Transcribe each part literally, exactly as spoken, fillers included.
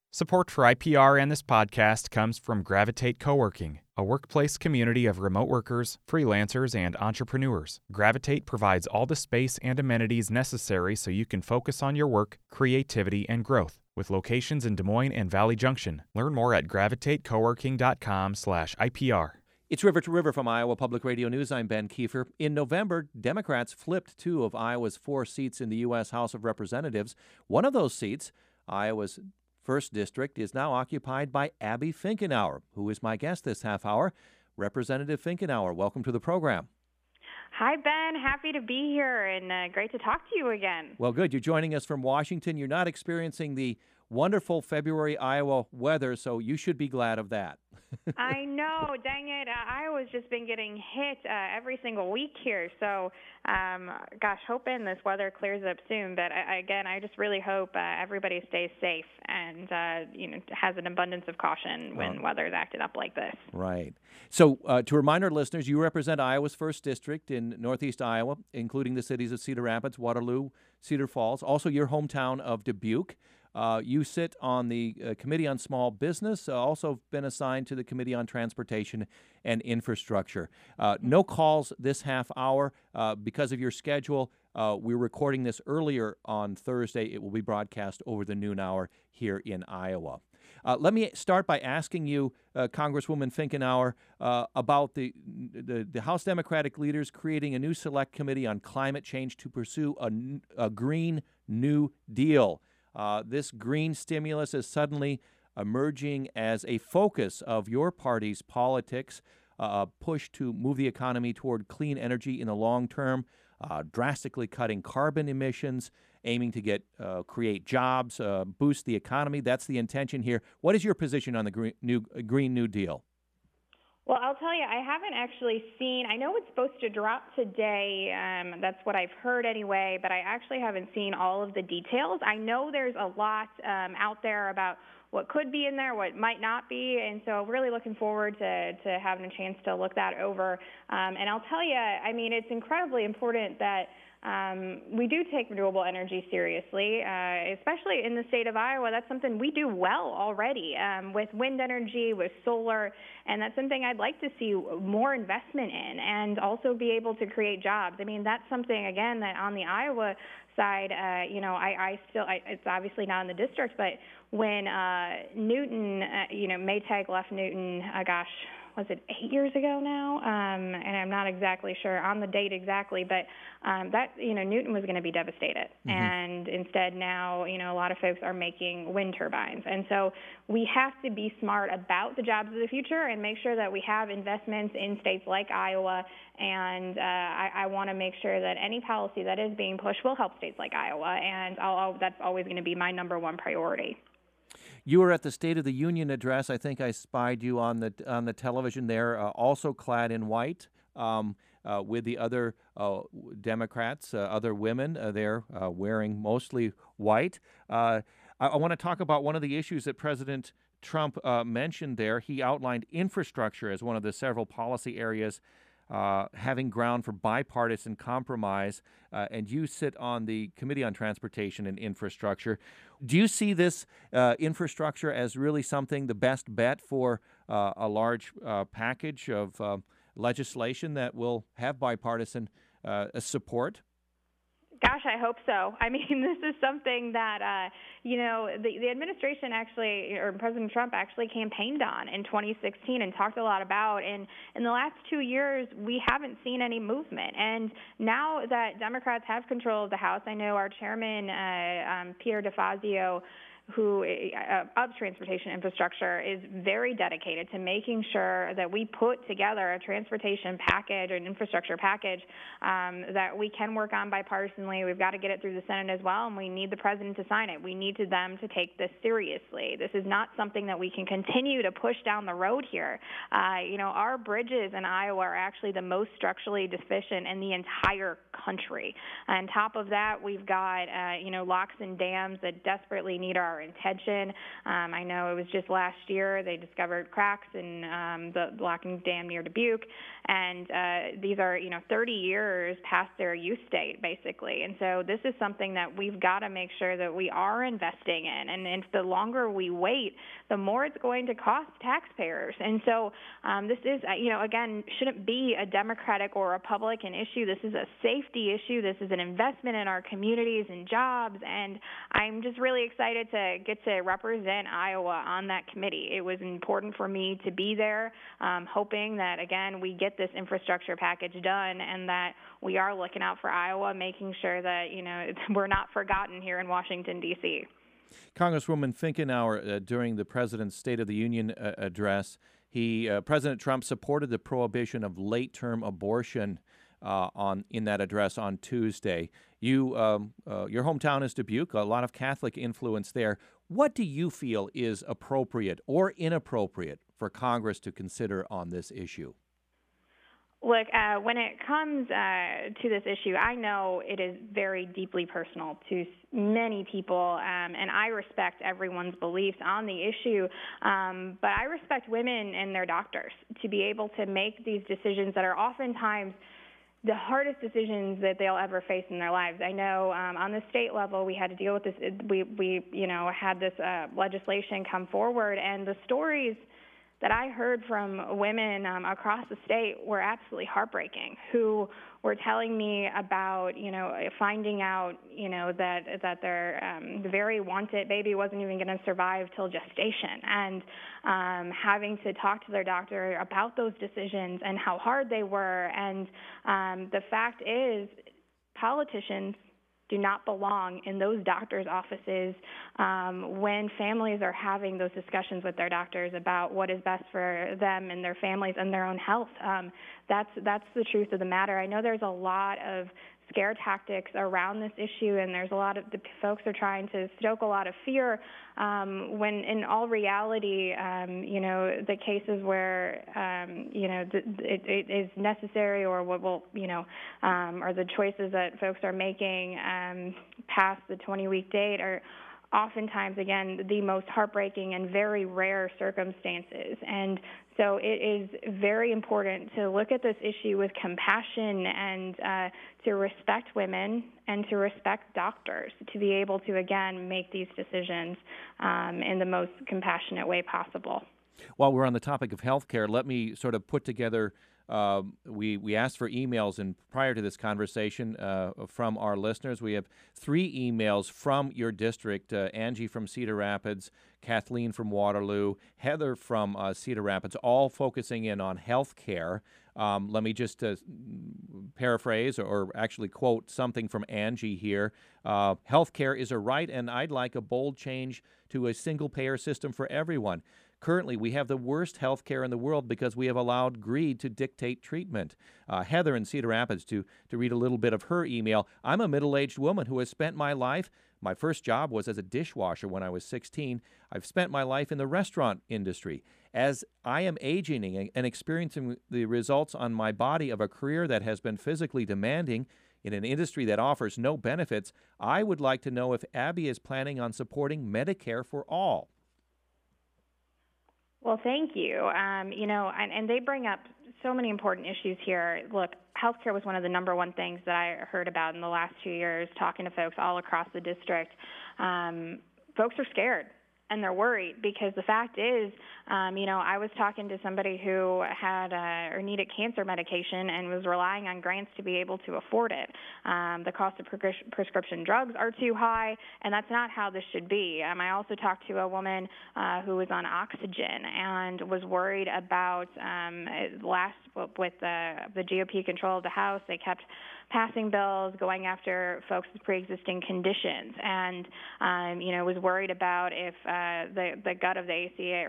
Support for I P R and this podcast comes from Gravitate Coworking, a workplace community of remote workers, freelancers, and entrepreneurs. Gravitate provides all the space and amenities necessary so you can focus on your work, creativity, and growth. With locations in Des Moines and Valley Junction. Learn more at gravitatecoworking.com slash IPR. It's River to River from Iowa Public Radio News. I'm Ben Kiefer. In November, Democrats flipped two of Iowa's four seats in the U S House of Representatives. One of those seats, Iowa's first District, is now occupied by Abby Finkenauer, who is my guest this half hour. Representative Finkenauer, welcome to the program. Hi, Ben. Happy to be here and uh, great to talk to you again. Well, good. You're joining us from Washington. You're not experiencing the wonderful February Iowa weather, so you should be glad of that. I know. Dang it. Uh, Iowa's just been getting hit uh, every single week here. So, um, gosh, hoping this weather clears up soon. But I, again, I just really hope uh, everybody stays safe and, uh, you know, has an abundance of caution when oh. weather's acted up like this. Right. So uh, to remind our listeners, you represent Iowa's first District in Northeast Iowa, including the cities of Cedar Rapids, Waterloo, Cedar Falls, also your hometown of Dubuque. Uh, you sit on the uh, Committee on Small Business, uh, also been assigned to the Committee on Transportation and Infrastructure. Uh, no calls this half hour uh, because of your schedule. Uh, we're recording this earlier on Thursday. It will be broadcast over the noon hour here in Iowa. Uh, let me start by asking you, uh, Congresswoman Finkenauer, uh, about the, the the House Democratic leaders creating a new select committee on climate change to pursue a, a Green New Deal. Uh, this green stimulus is suddenly emerging as a focus of your party's politics, uh, a push to move the economy toward clean energy in the long term, uh, drastically cutting carbon emissions, aiming to get uh, create jobs, uh, boost the economy. That's the intention here. What is your position on the Green New, Green New Deal? Well, I'll tell you, I haven't actually seen, I know it's supposed to drop today, um, that's what I've heard anyway, but I actually haven't seen all of the details. I know there's a lot um, out there about what could be in there, what might not be, and so really looking forward to, to having a chance to look that over. Um, and I'll tell you, I mean, it's incredibly important that Um, we do take renewable energy seriously, uh, especially in the state of Iowa. That's something we do well already um, with wind energy, with solar, and that's something I'd like to see more investment in and also be able to create jobs. I mean, that's something, again, that on the Iowa side, uh, you know, I, I still, I, it's obviously not in the district, but when uh, Newton, uh, you know, Maytag left Newton, uh, gosh, was it eight years ago now? Um, and I'm not exactly sure on the date exactly, but um, that, you know, Newton was going to be devastated. Mm-hmm. And instead now, you know, a lot of folks are making wind turbines. And so we have to be smart about the jobs of the future and make sure that we have investments in states like Iowa. And uh, I, I want to make sure that any policy that is being pushed will help states like Iowa. And I'll, I'll, that's always going to be my number one priority. You were at the State of the Union address. I think I spied you on the on the television there, uh, also clad in white, um, uh, with the other uh, Democrats, uh, other women uh, there uh, wearing mostly white. Uh, I, I want to talk about one of the issues that President Trump uh, mentioned there. He outlined infrastructure as one of the several policy areas Uh, having ground for bipartisan compromise, uh, and you sit on the Committee on Transportation and Infrastructure. Do you see this uh, infrastructure as really something, the best bet for uh, a large uh, package of uh, legislation that will have bipartisan uh, support? Gosh, I hope so. I mean, this is something that, uh, you know, the, the administration actually, or President Trump actually campaigned on in twenty sixteen and talked a lot about. And in the last two years, we haven't seen any movement. And now that Democrats have control of the House, I know our chairman, uh, um, Peter DeFazio, who uh, of transportation infrastructure, is very dedicated to making sure that we put together a transportation package, an infrastructure package um, that we can work on bipartisanly. We've got to get it through the Senate as well, and we need the president to sign it. We need to them to take this seriously. This is not something that we can continue to push down the road here. Uh, you know, our bridges in Iowa are actually the most structurally deficient in the entire country. On top of that, we've got, uh, you know, locks and dams that desperately need our our intention. Um, I know it was just last year they discovered cracks in um, the locking dam near Dubuque, and uh, these are, you know, thirty years past their use date, basically. And so this is something that we've got to make sure that we are investing in. And, and the longer we wait, the more it's going to cost taxpayers. And so um, this is, uh, you know, again, shouldn't be a Democratic or Republican issue. This is a safety issue. This is an investment in our communities and jobs. And I'm just really excited to get to represent Iowa on that committee. It was important for me to be there, um, hoping that, again, we get this infrastructure package done and that we are looking out for Iowa, making sure that, you know, we're not forgotten here in Washington, D C Congresswoman Finkenauer, uh, during the President's State of the Union uh, address, he uh, President Trump supported the prohibition of late-term abortion uh, on in that address on Tuesday. You, um, uh, your hometown is Dubuque, a lot of Catholic influence there. What do you feel is appropriate or inappropriate for Congress to consider on this issue? Look, uh, when it comes uh, to this issue, I know it is very deeply personal to many people, um, and I respect everyone's beliefs on the issue, um, but I respect women and their doctors to be able to make these decisions that are oftentimes the hardest decisions that they'll ever face in their lives. I know um, on the state level we had to deal with this. We, we you know, had this uh, legislation come forward, and the stories that I heard from women um, across the state were absolutely heartbreaking, who were telling me about, you know, finding out, you know, that that their um, very wanted baby wasn't even going to survive till gestation, and um, having to talk to their doctor about those decisions and how hard they were. And um, the fact is, politicians do not belong in those doctors' offices um, when families are having those discussions with their doctors about what is best for them and their families and their own health. Um, that's that's the truth of the matter. I know there's a lot of scare tactics around this issue, and there's a lot of the folks are trying to stoke a lot of fear, um, when in all reality, um, you know, the cases where, um, you know, th- it, it is necessary, or what will, you know, um, or the choices that folks are making um, past the twenty-week date are oftentimes, again, the most heartbreaking and very rare circumstances. And so it is very important to look at this issue with compassion and uh, to respect women and to respect doctors, to be able to, again, make these decisions um, in the most compassionate way possible. While we're on the topic of health care, let me sort of put together Uh, we, we asked for emails, and prior to this conversation uh, from our listeners, we have three emails from your district, uh, Angie from Cedar Rapids, Kathleen from Waterloo, Heather from uh, Cedar Rapids, all focusing in on health care. Um, let me just uh, paraphrase or, or actually quote something from Angie here. Uh, health care is a right, and I'd like a bold change to a single-payer system for everyone. Currently, we have the worst health care in the world because we have allowed greed to dictate treatment. Uh, Heather in Cedar Rapids, to, to read a little bit of her email. I'm a middle-aged woman who has spent my life, my first job was as a dishwasher when I was sixteen. I've spent my life in the restaurant industry. As I am aging and experiencing the results on my body of a career that has been physically demanding in an industry that offers no benefits, I would like to know if Abby is planning on supporting Medicare for all. Well, thank you. Um, you know, and, and they bring up so many important issues here. Look, healthcare was one of the number one things that I heard about in the last two years, talking to folks all across the district. Um, folks are scared and they're worried because the fact is, um, you know, I was talking to somebody who had uh, or needed cancer medication and was relying on grants to be able to afford it. Um, the cost of pre- prescription drugs are too high, and that's not how this should be. Um, I also talked to a woman uh, who was on oxygen and was worried about um, last with the, the G O P control of the House. They kept passing bills going after folks with pre-existing conditions, and um, you know, was worried about if uh, the the gut of the A C A, or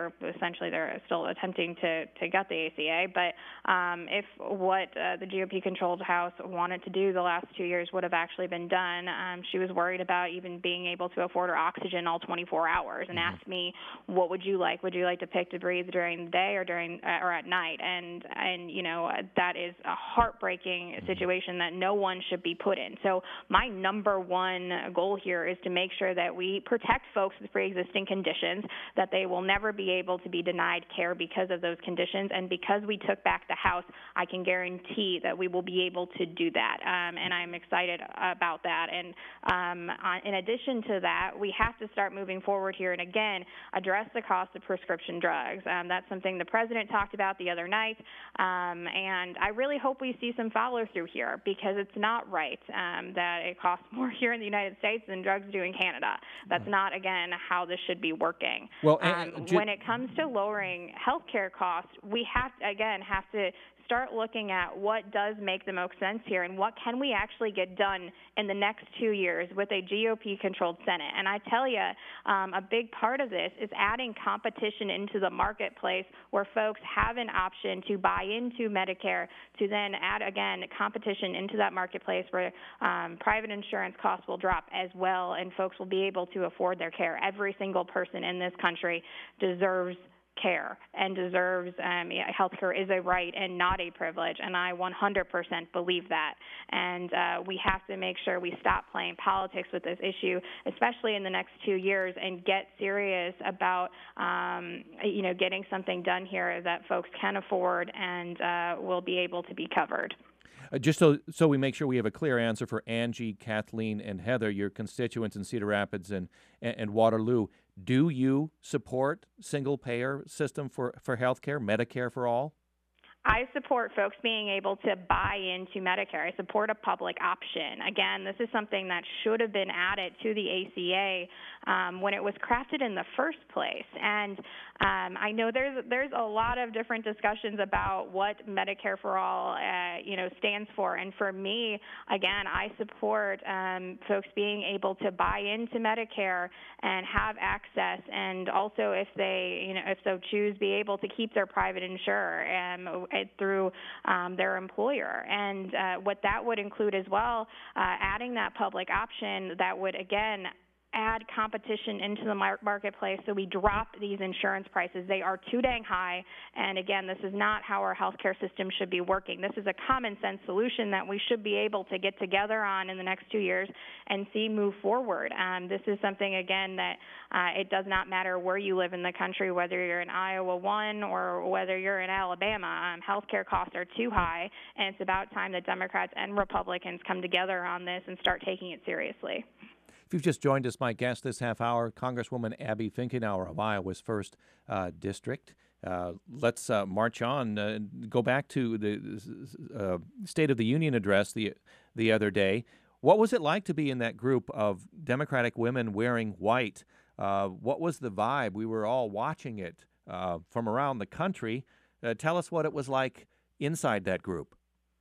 essentially they're still attempting to, to gut the A C A. But um, if what uh, the G O P-controlled House wanted to do the last two years would have actually been done, um, she was worried about even being able to afford her oxygen all twenty-four hours, and mm-hmm. asked me, what would you like? Would you like to pick to breathe during the day or during uh, or at night? And and you know that is a heartbreaking mm-hmm. situation that no one should be put in. So my number one goal here is to make sure that we protect folks with pre-existing conditions, that they will never be able to be denied care because of those conditions. And because we took back the House, I can guarantee that we will be able to do that. Um, and I'm excited about that. And um, in addition to that, we have to start moving forward here and again address the cost of prescription drugs. Um, that's something the president talked about the other night. Um, and I really hope we see some follow through here, because it's not right um, that it costs more here in the United States than drugs do in Canada. That's not, again, how this should be working. Well, um, ju- when it comes to lowering health care costs, we have to, again, have to start looking at what does make the most sense here and what can we actually get done in the next two years with a G O P-controlled Senate. And I tell you, um, a big part of this is adding competition into the marketplace where folks have an option to buy into Medicare, to then add, again, competition into that marketplace where um, private insurance costs will drop as well and folks will be able to afford their care. Every single person in this country deserves care and deserves um, health care is a right and not a privilege, and I one hundred percent believe that. And uh, we have to make sure we stop playing politics with this issue, especially in the next two years, and get serious about um, you know getting something done here that folks can afford and uh, will be able to be covered. Uh, just so so we make sure we have a clear answer for Angie, Kathleen, and Heather, your constituents in Cedar Rapids and, and, and Waterloo, do you support single-payer system for, for health care, Medicare for all? I support folks being able to buy into Medicare. I support a public option. Again, this is something that should have been added to the A C A um, when it was crafted in the first place. And um, I know there's there's a lot of different discussions about what Medicare for all, uh, you know, stands for. And for me, again, I support um, folks being able to buy into Medicare and have access, and also if they, you know, if so choose, be able to keep their private insurer Um, through um, their employer. And uh, what that would include as well, uh, adding that public option that would, again, add competition into the mar- marketplace so we drop these insurance prices. They are too dang high, and again, this is not how our healthcare system should be working. This is a common sense solution that we should be able to get together on in the next two years and see move forward. Um, this is something, again, that uh, it does not matter where you live in the country, whether you're in Iowa one or whether you're in Alabama. Um, healthcare costs are too high, and it's about time that Democrats and Republicans come together on this and start taking it seriously. If you've just joined us, my guest this half hour, Congresswoman Abby Finkenauer of Iowa's first uh, District. Uh, let's uh, march on, uh, go back to the uh, State of the Union address the, the other day. What was it like to be in that group of Democratic women wearing white? Uh, what was the vibe? We were all watching it uh, from around the country. Uh, tell us what it was like inside that group.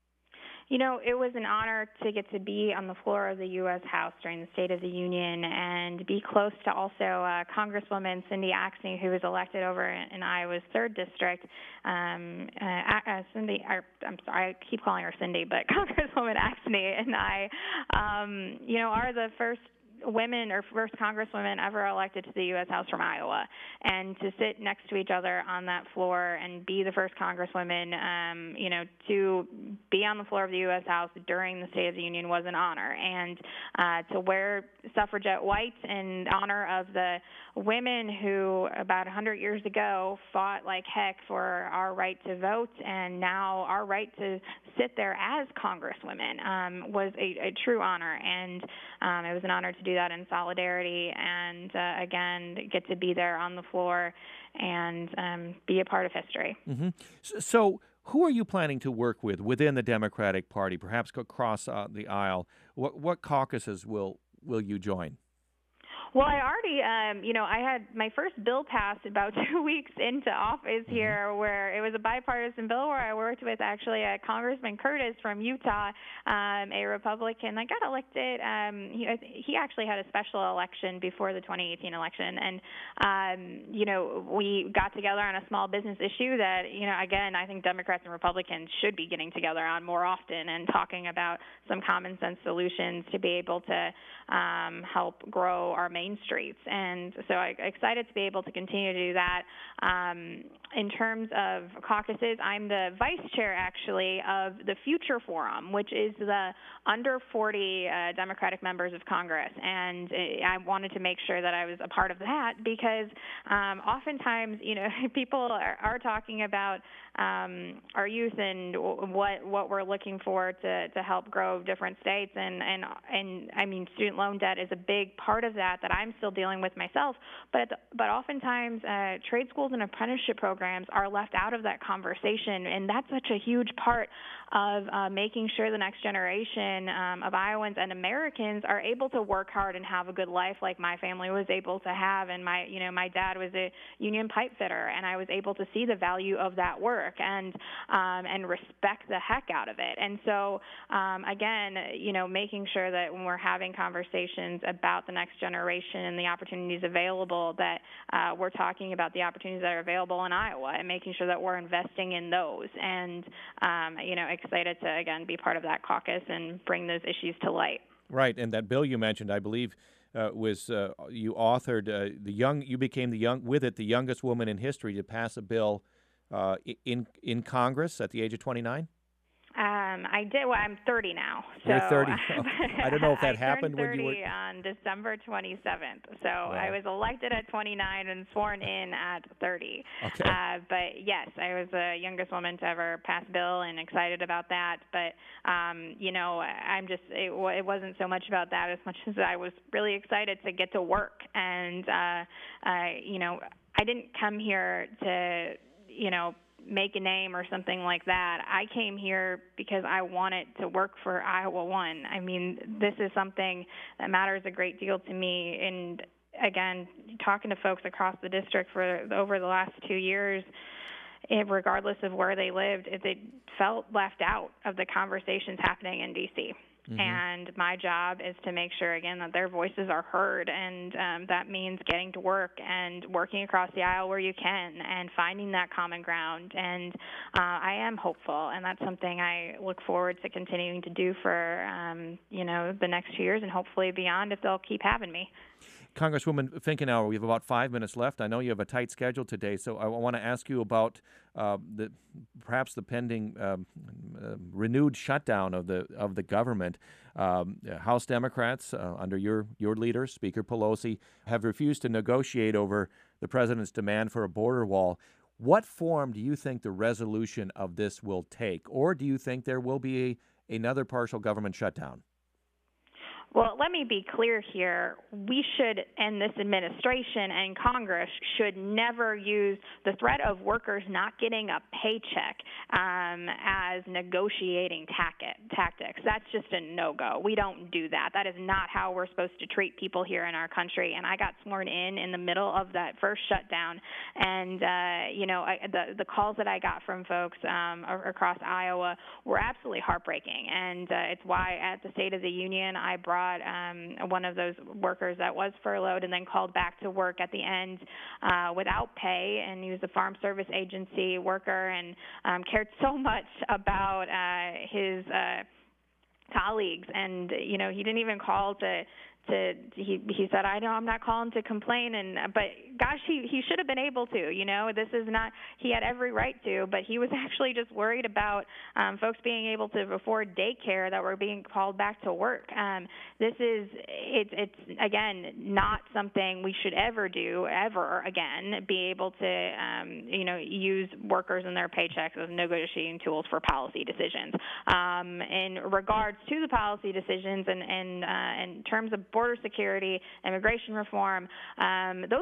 You know, it was an honor to get to be on the floor of the U S House during the State of the Union and be close to also uh, Congresswoman Cindy Axne, who was elected over in, in Iowa's third District. Um, uh, uh, Cindy, or, I'm sorry, I keep calling her Cindy, but Congresswoman Axne and I, um, you know, are the first women or first congresswomen ever elected to the U S House from Iowa, and to sit next to each other on that floor and be the first congresswoman, um, you know, to be on the floor of the U S House during the State of the Union was an honor. And uh, to wear suffragette white in honor of the women who about one hundred years ago fought like heck for our right to vote and now our right to sit there as congresswomen um, was a, a true honor. And um, it was an honor to do that in solidarity and, uh, again, get to be there on the floor and um, be a part of history. Mm-hmm. So, so who are you planning to work with within the Democratic Party, perhaps across uh, the aisle? What, what caucuses will, will you join? Well, I already, um, you know, I had my first bill passed about two weeks into office Mm-hmm. here, where it was a bipartisan bill where I worked with actually uh, Congressman Curtis from Utah, um, a Republican that got elected. Um, he, he actually had a special election before the twenty eighteen election, and um, you know, we got together on a small business issue that, you know, again, I think Democrats and Republicans should be getting together on more often and talking about some common sense solutions to be able to um, help grow our main streets. And so I'm excited to be able to continue to do that. Um, in terms of caucuses, I'm the vice chair, actually, of the Future Forum, which is the under forty uh, Democratic members of Congress. And I wanted to make sure that I was a part of that because um, oftentimes, you know, people are, are talking about um, our youth and what what we're looking for to, to help grow different states. And, and, and I mean, student loan debt is a big part of that that I'm still dealing with myself. But at the, but oftentimes, uh, trade schools and apprenticeship programs are left out of that conversation, and that's such a huge part of uh, making sure the next generation um, of Iowans and Americans are able to work hard and have a good life, like my family was able to have. And my, you know, my dad was a union pipe fitter, and I was able to see the value of that work and um, and respect the heck out of it. And so, um, again, you know, making sure that when we're having conversations about the next generation and the opportunities available, that uh, we're talking about the opportunities that are available in Iowa and making sure that we're investing in those. And, um, you know, excited to, again, be part of that caucus and bring those issues to light. Right, and that bill you mentioned, I believe, uh, was uh, you authored uh, the young. You became the young with it the youngest woman in history to pass a bill uh, in in Congress at the age of twenty-nine. Um, I did. Well, I'm thirty now. So You're thirty. Okay. I don't know if that I happened turned when you thirty were. on December twenty-seventh. So Wow. I was elected at twenty-nine and sworn in at thirty. Okay. Uh, but yes, I was the youngest woman to ever pass a bill, and excited about that. But um, you know, I'm just it, it wasn't so much about that as much as I was really excited to get to work. And uh, I, you know, I didn't come here to, you know, make a name or something like that. I came here because I wanted to work for Iowa One. I mean, this is something that matters a great deal to me. And again, talking to folks across the district for over the last two years, it, regardless of where they lived, it, they felt left out of the conversations happening in D C. Mm-hmm. And my job is to make sure, again, that their voices are heard, and um, that means getting to work and working across the aisle where you can and finding that common ground. And uh, I am hopeful, and that's something I look forward to continuing to do for, um, you know, the next two years and hopefully beyond if they'll keep having me. Congresswoman Finkenauer, we have about five minutes left. I know you have a tight schedule today, so I want to ask you about uh, the perhaps the pending um, uh, renewed shutdown of the of the government. Um, House Democrats, uh, under your your leader, Speaker Pelosi, have refused to negotiate over the president's demand for a border wall. What form do you think the resolution of this will take, or do you think there will be a, another partial government shutdown? Well, let me be clear here. We should, and this administration and Congress should never use the threat of workers not getting a paycheck um, as negotiating tactics. That's just a no-go. We don't do that. That is not how we're supposed to treat people here in our country. And I got sworn in in the middle of that first shutdown. And, uh, you know, I, the, the calls that I got from folks um, across Iowa were absolutely heartbreaking. And uh, it's why at the State of the Union I brought Um, one of those workers that was furloughed and then called back to work at the end uh, without pay, and he was a Farm Service Agency worker and um, cared so much about uh, his uh, colleagues. And, you know, he didn't even call to To, he he said, I know I'm not calling to complain, and but gosh, he he should have been able to. You know, this is not. He had every right to, but he was actually just worried about um, folks being able to afford daycare that were being called back to work. Um, this is it's it's again not something we should ever do ever again. Be able to um, you know use workers and their paychecks as negotiating tools for policy decisions. Um, in regards to the policy decisions and and uh, in terms of border security, immigration reform, um, those conversations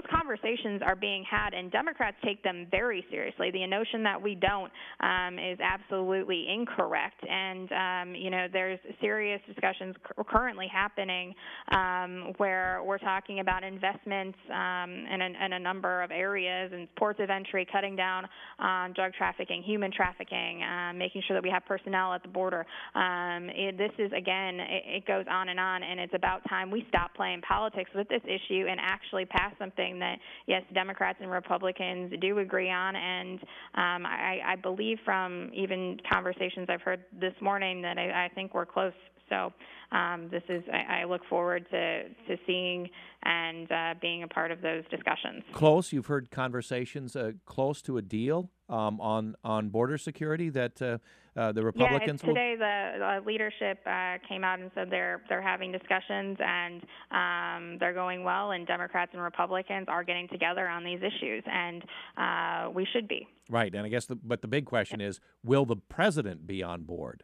conversations are being had, and Democrats take them very seriously. The notion that we don't um, is absolutely incorrect. And, um, you know, there's serious discussions c- currently happening um, where we're talking about investments um, in, a, in a number of areas and ports of entry, cutting down on drug trafficking, human trafficking, uh, making sure that we have personnel at the border. Um, it, this is, again, it, it goes on and on, and it's about time we stop playing politics with this issue and actually pass something that, yes, Democrats and Republicans do agree on. And um, I, I believe from even conversations I've heard this morning that I, I think we're close. So um, this is, I, I look forward to, to seeing and uh, being a part of those discussions. Close, you've heard conversations uh, close to a deal um, on, on border security that uh, uh, the Republicans Yeah, today the uh, leadership uh, came out and said they're they're having discussions and um, they're going well, and Democrats and Republicans are getting together on these issues, and uh, we should be. Right, and I guess, the, but the big question is, will the president be on board?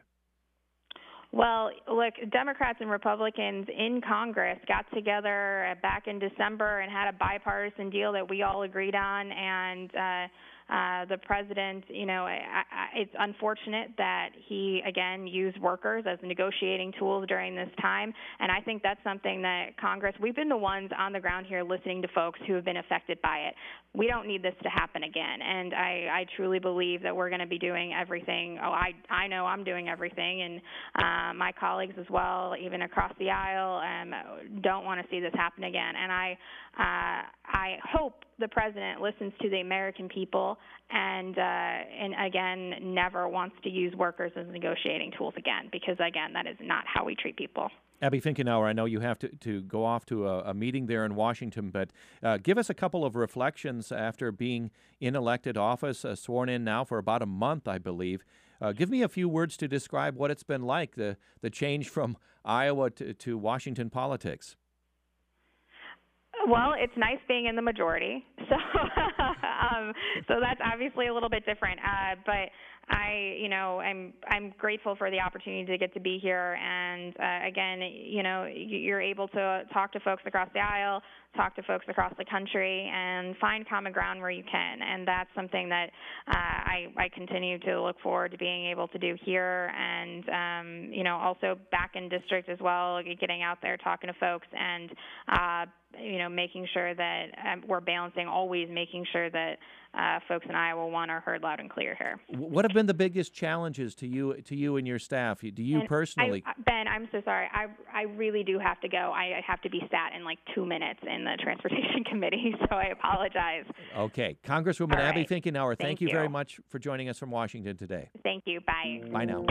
Well, look, Democrats and Republicans in Congress got together back in December and had a bipartisan deal that we all agreed on, and uh, uh, the president, you know, I, I, it's unfortunate that he, again, used workers as negotiating tools during this time, and I think that's something that Congress, we've been the ones on the ground here listening to folks who have been affected by it. We don't need this to happen again, and I, I truly believe that we're going to be doing everything. Oh, I, I know I'm doing everything, and uh, my colleagues as well, even across the aisle, um, don't want to see this happen again, and I, uh, I hope the president listens to the American people and, uh, and again, never wants to use workers as negotiating tools again, because, again, that is not how we treat people. Abby Finkenauer, I know you have to, to go off to a, a meeting there in Washington, but uh, give us a couple of reflections after being in elected office, uh, sworn in now for about a month, I believe. Uh, give me a few words to describe what it's been like, the, the change from Iowa to, to Washington politics. Well, it's nice being in the majority, so um, so that's obviously a little bit different. Uh, but I, you know, I'm I'm grateful for the opportunity to get to be here, and uh, again, you know, you're able to talk to folks across the aisle, talk to folks across the country, and find common ground where you can, and that's something that uh, I I continue to look forward to being able to do here, and um, you know, also back in district as well, getting out there, talking to folks, and uh, you know, making sure that um, we're balancing, always making sure that uh, folks in Iowa one are heard loud and clear here. What have been the biggest challenges to you, to you and your staff? Do you and personally? I, Ben, I'm so sorry. I I really do have to go. I, I have to be sat in like two minutes in the Transportation Committee, so I apologize. Okay, Congresswoman All Abby right. Finkenauer, thank, Thank you you. very much for joining us from Washington today. Thank you. Bye. Bye now.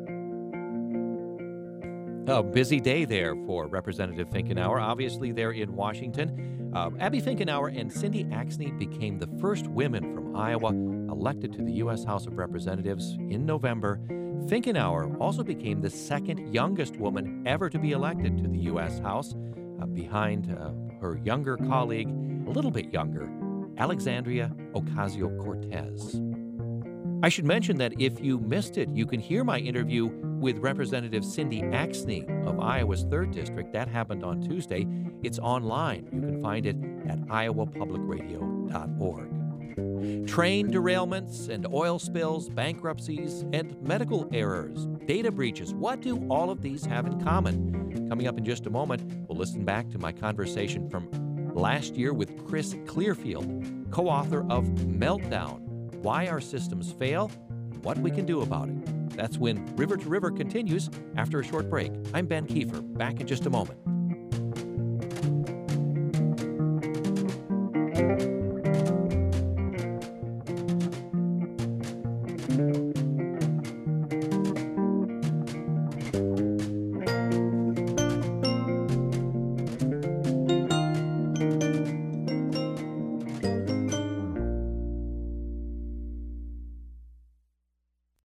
A busy day there for Representative Finkenauer. Obviously, they're in Washington. Uh, Abby Finkenauer and Cindy Axne became the first women from Iowa elected to the U S House of Representatives in November. Finkenauer also became the second youngest woman ever to be elected to the U S House, uh, behind uh, her younger colleague, a little bit younger, Alexandria Ocasio-Cortez. I should mention that if you missed it, you can hear my interview with Representative Cindy Axne of Iowa's third District. That happened on Tuesday. It's online. You can find it at iowa public radio dot org. Train derailments and oil spills, bankruptcies and medical errors, data breaches. What do all of these have in common? Coming up in just a moment, we'll listen back to my conversation from last year with Chris Clearfield, co-author of Meltdown: Why Our Systems Fail and What We Can Do About It. That's when River to River continues after a short break. I'm Ben Kiefer, back in just a moment. Thank you.